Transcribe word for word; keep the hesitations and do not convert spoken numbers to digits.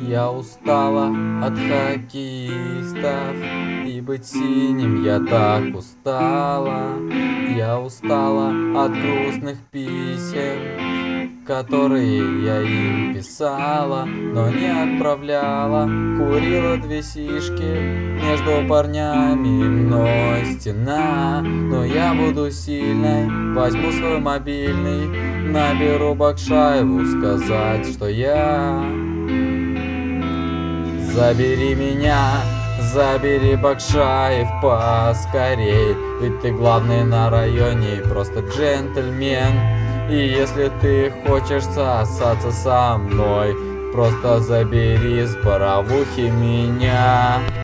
Я устала от хоккеистов, и быть синим я так устала. Я устала от грустных писем, которые я им писала, но не отправляла. Курила две сишки, между парнями мной стена. Но я буду сильной, возьму свой мобильный, наберу Бакшаеву сказать, что я. Забери меня, забери, Бакшаев, поскорей, ведь ты главный на районе и просто джентльмен. И если ты хочешь сосаться со мной, просто забери с боровухи меня.